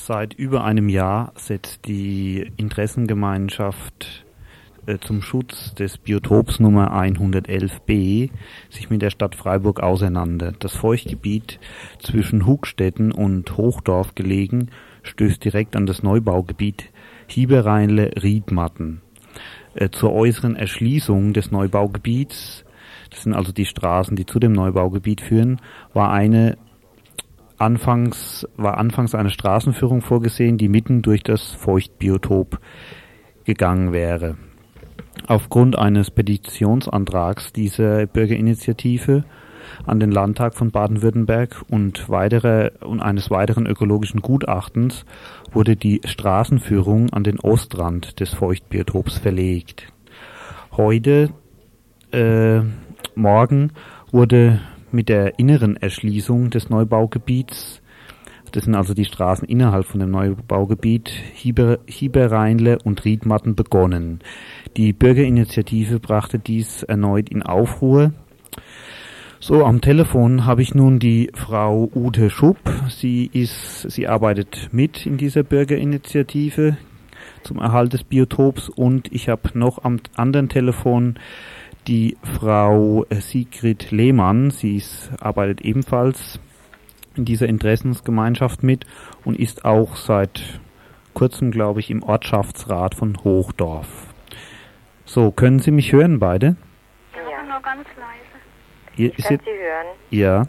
Seit über einem Jahr setzt die Interessengemeinschaft zum Schutz des Biotops Nummer 111b sich mit der Stadt Freiburg auseinander. Das Feuchtgebiet zwischen Hugstetten und Hochdorf gelegen, stößt direkt an das Neubaugebiet Hieberrheinle-Riedmatten. Zur äußeren Erschließung des Neubaugebiets, das sind also die Straßen, die zu dem Neubaugebiet führen, war anfangs eine Straßenführung vorgesehen, die mitten durch das Feuchtbiotop gegangen wäre. Aufgrund eines Petitionsantrags dieser Bürgerinitiative an den Landtag von Baden-Württemberg und eines weiteren ökologischen Gutachtens wurde die Straßenführung an den Ostrand des Feuchtbiotops verlegt. Morgen wurde mit der inneren Erschließung des Neubaugebiets, das sind also die Straßen innerhalb von dem Neubaugebiet, Hieberrheinle und Riedmatten begonnen. Die Bürgerinitiative brachte dies erneut in Aufruhr. So, am Telefon habe ich nun die Frau Ute Schupp. Sie arbeitet mit in dieser Bürgerinitiative zum Erhalt des Biotops, und ich habe noch am anderen Telefon die Frau Sigrid Lehmann. Sie arbeitet ebenfalls in dieser Interessensgemeinschaft mit und ist auch seit kurzem, glaube ich, im Ortschaftsrat von Hochdorf. So, können Sie mich hören, beide? Ja, nur ganz leise. Ich kann Sie hören. Ja.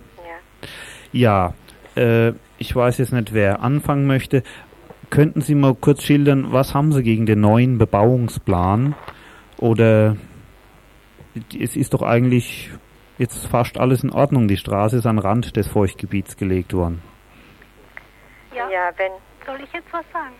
Ja, ich weiß jetzt nicht, wer anfangen möchte. Könnten Sie mal kurz schildern, was haben Sie gegen den neuen Bebauungsplan? Oder es ist doch eigentlich jetzt fast alles in Ordnung. Die Straße ist an den Rand des Feuchtgebiets gelegt worden. Ja, soll ich jetzt was sagen?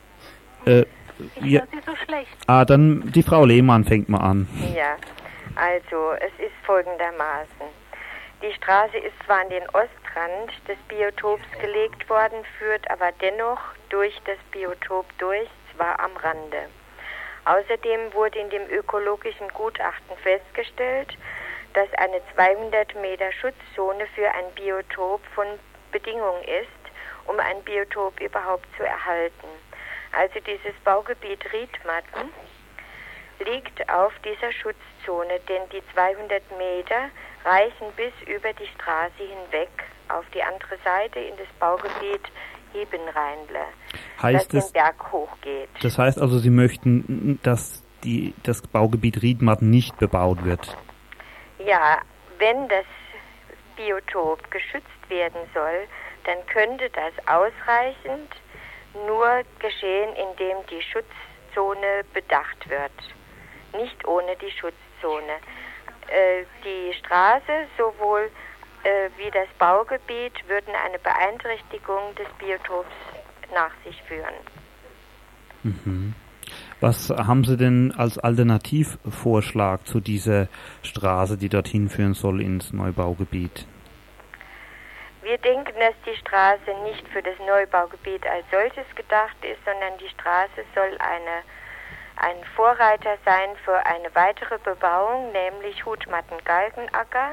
Ich ja. höre Sie so schlecht. Dann die Frau Lehmann fängt mal an. Ja, also es ist folgendermaßen. Die Straße ist zwar an den Ostrand des Biotops gelegt worden, führt aber dennoch durch das Biotop durch, zwar am Rande. Außerdem wurde in dem ökologischen Gutachten festgestellt, dass eine 200 Meter Schutzzone für ein Biotop von Bedingung ist, um ein Biotop überhaupt zu erhalten. Also dieses Baugebiet Riedmatten liegt auf dieser Schutzzone, denn die 200 Meter reichen bis über die Straße hinweg auf die andere Seite in das Baugebiet Hieberrheinle, das den Berg hochgeht. Das heißt also, Sie möchten, dass das Baugebiet Riedmatten nicht bebaut wird? Ja, wenn das Biotop geschützt werden soll, dann könnte das ausreichend nur geschehen, indem die Schutzzone bedacht wird. Nicht ohne die Schutzzone. Die Straße sowohl wie das Baugebiet würden eine Beeinträchtigung des Biotops nach sich führen. Mhm. Was haben Sie denn als Alternativvorschlag zu dieser Straße, die dorthin führen soll ins Neubaugebiet? Wir denken, dass die Straße nicht für das Neubaugebiet als solches gedacht ist, sondern die Straße soll ein Vorreiter sein für eine weitere Bebauung, nämlich Hutmatten-Galgenacker.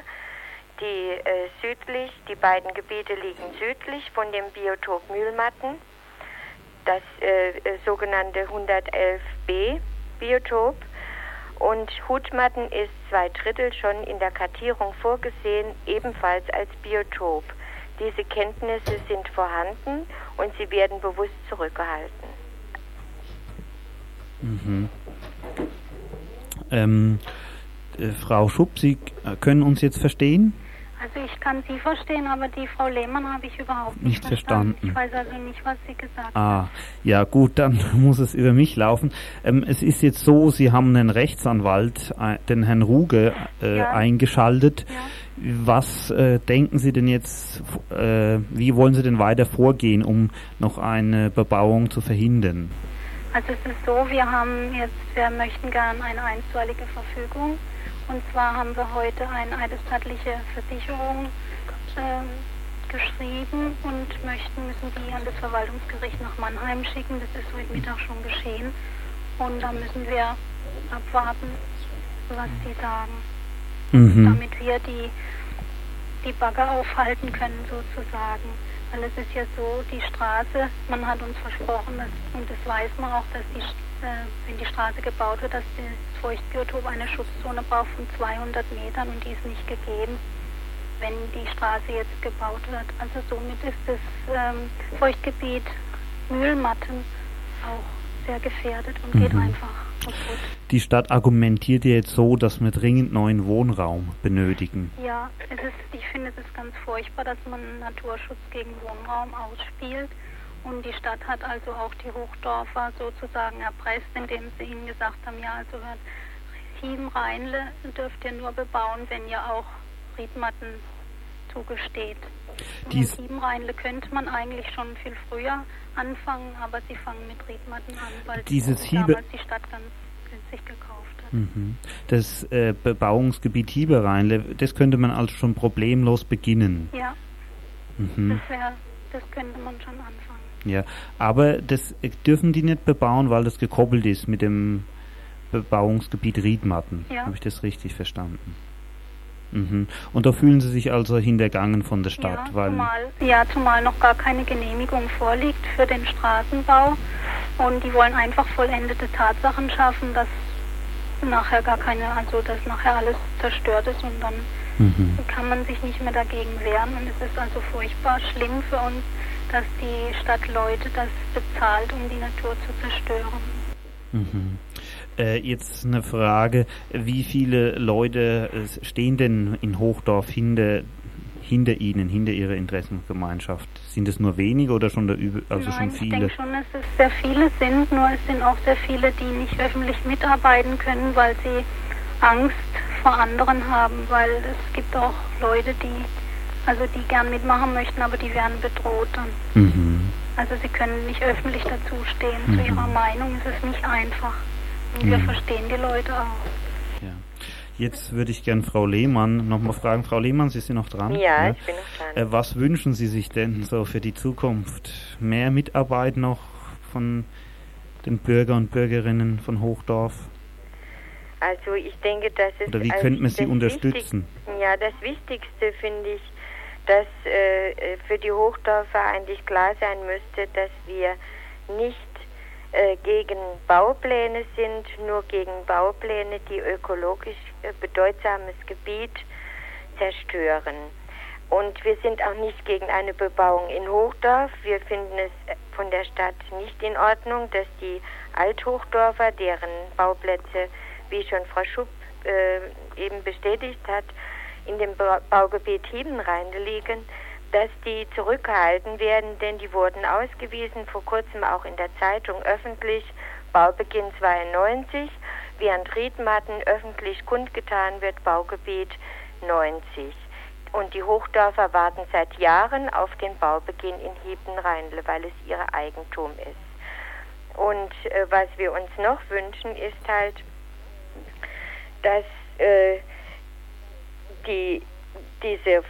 Die beiden Gebiete liegen südlich von dem Biotop Mühlmatten, das sogenannte 111b Biotop. Und Hutmatten ist 2/3 schon in der Kartierung vorgesehen, ebenfalls als Biotop. Diese Kenntnisse sind vorhanden und sie werden bewusst zurückgehalten. Mhm. Frau Schupp, Sie können uns jetzt verstehen? Also ich kann Sie verstehen, aber die Frau Lehmann habe ich überhaupt nicht verstanden. Ich weiß also nicht, was sie gesagt hat. Ja gut, dann muss es über mich laufen. Es ist jetzt so, Sie haben einen Rechtsanwalt, den Herrn Ruge, eingeschaltet. Ja. Was denken Sie denn jetzt, wie wollen Sie denn weiter vorgehen, um noch eine Bebauung zu verhindern? Also es ist so, wir möchten gern eine einstweilige Verfügung. Und zwar haben wir heute eine eidesstattliche Versicherung geschrieben und müssen die an das Verwaltungsgericht nach Mannheim schicken. Das ist heute Mittag schon geschehen. Und da müssen wir abwarten, was die sagen. Damit wir die Bagger aufhalten können sozusagen. Weil es ist ja so, die Straße, man hat uns versprochen, und das weiß man auch, dass wenn die Straße gebaut wird, dass das Feuchtbiotop eine Schutzzone braucht von 200 Metern und die ist nicht gegeben, wenn die Straße jetzt gebaut wird. Also somit ist das Feuchtgebiet Mühlmatten auch sehr gefährdet und geht einfach kaputt. Die Stadt argumentiert ja jetzt so, dass wir dringend neuen Wohnraum benötigen. Ja, ich finde es ganz furchtbar, dass man Naturschutz gegen Wohnraum ausspielt. Und die Stadt hat also auch die Hochdorfer sozusagen erpresst, indem sie ihnen gesagt haben, ja, also Hieben-Rheinle dürft ihr nur bebauen, wenn ihr auch Riedmatten zugesteht. Und mit Hieben-Rheinle könnte man eigentlich schon viel früher anfangen, aber sie fangen mit Riedmatten an, weil damals die Stadt ganz günstig gekauft hat. Das Bebauungsgebiet Hiebe-Rheinle, das könnte man also schon problemlos beginnen. Ja, das könnte man schon anfangen. Ja, aber das dürfen die nicht bebauen, weil das gekoppelt ist mit dem Bebauungsgebiet Riedmatten. Ja. Habe ich das richtig verstanden? Und da fühlen Sie sich also hintergangen von der Stadt? Zumal noch gar keine Genehmigung vorliegt für den Straßenbau. Und die wollen einfach vollendete Tatsachen schaffen, dass nachher dass nachher alles zerstört ist und dann kann man sich nicht mehr dagegen wehren. Und es ist also furchtbar schlimm für uns, dass die Stadt Leute das bezahlt, um die Natur zu zerstören. Jetzt eine Frage, wie viele Leute stehen denn in Hochdorf hinter Ihnen, hinter Ihrer Interessengemeinschaft? Sind es nur wenige oder schon schon viele? Ich denke schon, dass es sehr viele sind, nur es sind auch sehr viele, die nicht öffentlich mitarbeiten können, weil sie Angst vor anderen haben, weil es gibt auch Leute, die gern mitmachen möchten, aber die werden bedroht dann. Also sie können nicht öffentlich dazustehen. Zu ihrer Meinung ist es nicht einfach. Und wir verstehen die Leute auch. Ja. Jetzt würde ich gern Frau Lehmann nochmal fragen. Frau Lehmann, Sie sind noch dran? Ja, ich bin noch dran. Was wünschen Sie sich denn so für die Zukunft? Mehr Mitarbeit noch von den Bürger und Bürgerinnen von Hochdorf? Also ich denke, dass es... Oder wie könnte man sie unterstützen? Das Wichtigste finde ich, dass für die Hochdorfer eigentlich klar sein müsste, dass wir nicht gegen Baupläne sind, nur gegen Baupläne, die ökologisch bedeutsames Gebiet zerstören. Und wir sind auch nicht gegen eine Bebauung in Hochdorf. Wir finden es von der Stadt nicht in Ordnung, dass die Althochdorfer, deren Bauplätze, wie schon Frau Schupp eben bestätigt hat, in dem Baugebiet Hieben-Rheinle liegen, dass die zurückgehalten werden, denn die wurden ausgewiesen, vor kurzem auch in der Zeitung öffentlich, Baubeginn 92, während Riedmatten öffentlich kundgetan wird, Baugebiet 90. Und die Hochdorfer warten seit Jahren auf den Baubeginn in Hieben-Rheinle, weil es ihr Eigentum ist. Und was wir uns noch wünschen, ist halt, dass dieses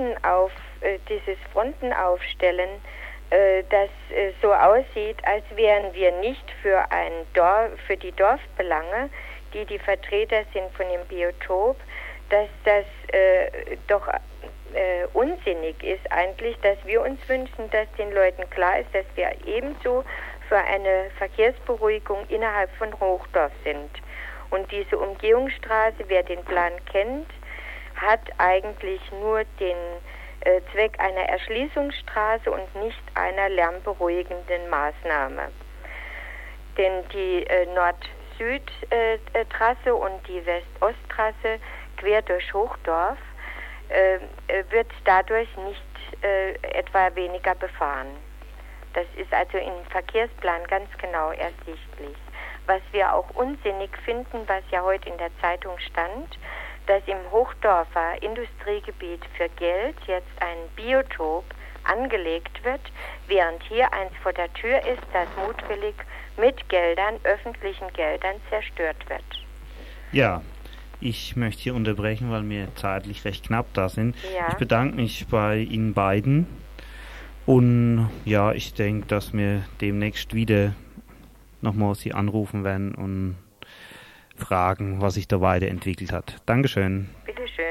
Frontenaufstellen, das so aussieht, als wären wir nicht für die Dorfbelange, die Vertreter sind von dem Biotop, dass das doch unsinnig ist eigentlich, dass wir uns wünschen, dass den Leuten klar ist, dass wir ebenso für eine Verkehrsberuhigung innerhalb von Hochdorf sind. Und diese Umgehungsstraße, wer den Plan kennt, hat eigentlich nur den Zweck einer Erschließungsstraße und nicht einer lärmberuhigenden Maßnahme. Denn die Nord-Süd-Trasse und die West-Ost-Trasse quer durch Hochdorf wird dadurch nicht etwa weniger befahren. Das ist also im Verkehrsplan ganz genau ersichtlich. Was wir auch unsinnig finden, was ja heute in der Zeitung stand, dass im Hochdorfer Industriegebiet für Geld jetzt ein Biotop angelegt wird, während hier eins vor der Tür ist, das mutwillig mit Geldern, öffentlichen Geldern zerstört wird. Ja, ich möchte hier unterbrechen, weil wir zeitlich recht knapp da sind. Ja. Ich bedanke mich bei Ihnen beiden und ja, ich denke, dass wir demnächst wieder nochmal Sie anrufen werden und fragen, was sich da weiterentwickelt hat. Dankeschön. Bitteschön.